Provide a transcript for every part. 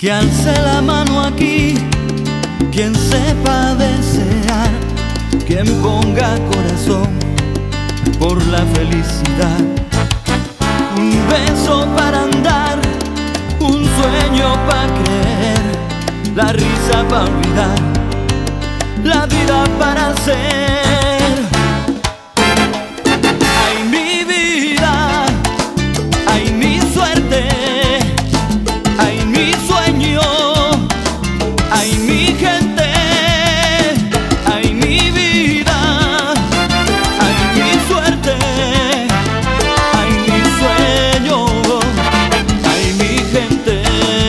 Que alce la mano aquí, quien sepa desear, quien ponga corazón por la felicidad. Un beso para andar, un sueño para creer, la risa para olvidar, la vida para ser. Ay, mi vida, ay, mi suerte, ay, mi sueño, ay, mi gente, ay, mi vida, ay, mi suerte, ay, mi sueño, ay, mi gente.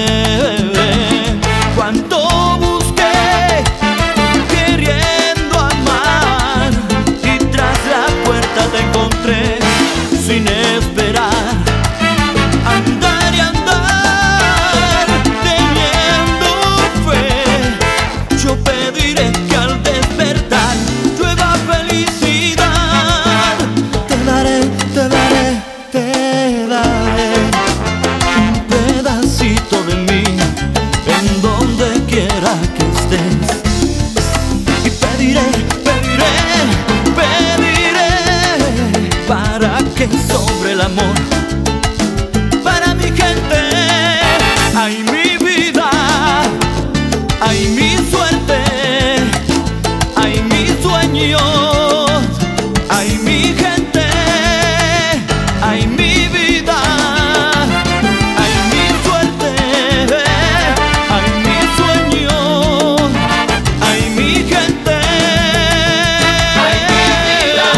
Cuánto busqué queriendo amar y tras la puerta te encontré sin esperar. Andar y andar teniendo fe, yo pediré que al despertar llueva felicidad. Te daré, te daré, te daré un pedacito de mí en donde quiera que estés. Y pediré, pediré, pediré para que sobre el amor para mi gente. Ay, mi vida, ay, mi suerte, ay, mis sueños, ay, mi gente, ay, mi vida, ay, mi suerte, ay, mi sueño, ay, mi gente. Ay, mi vida,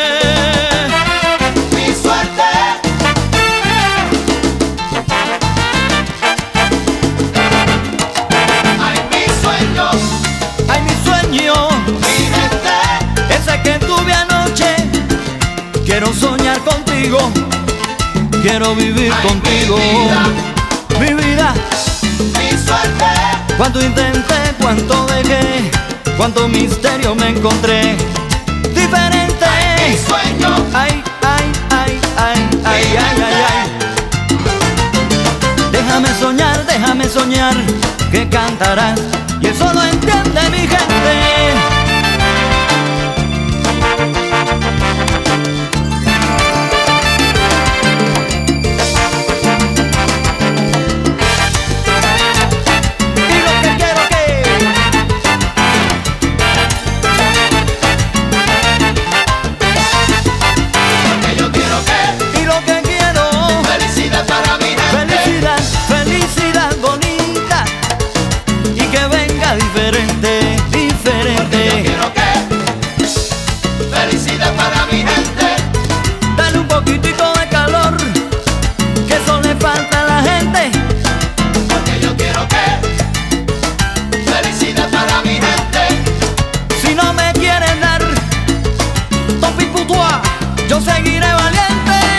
mi suerte, ay, mis sueños, Ay, mi sueño, mi gente. ese que tuve anoche. Quiero soñar contigo, quiero vivir Ay, contigo. mi Mi vida, Mi suerte, cuánto intenté, cuánto dejé, cuánto misterio me encontré. Diferente. mi sueño, Ay, ay, ay, ay, ay, ay, ay, ay. Déjame soñar, que cantarás y eso lo entiende mi gente. Y lo que quiero porque yo quiero que y lo que quiero. felicidad para mi gente. Felicidad, felicidad bonita y que venga diferente, Porque yo diferente. quiero que felicidad para mi gente. Dale un poquitico de calor, que eso le falta a la gente. Porque yo quiero que felicidad para mi gente. Si no me quieren dar topi putua, yo seguiré valiente.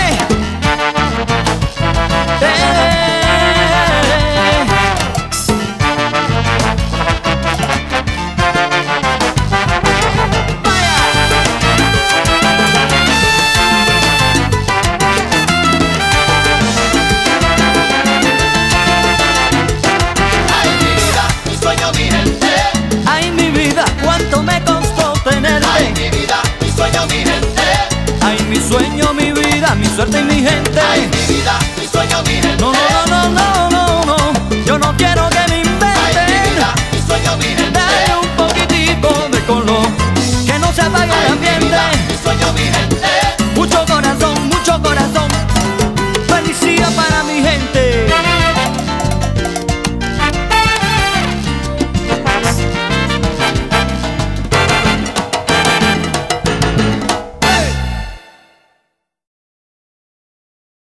Ay, mi vida, mi sueño, mi gente. Ay, mi vida, cuánto me costó Ay, tenerte. mi vida, mi sueño, mi gente. Ay, mi sueño, mi vida, mi suerte y mi gente. Ay,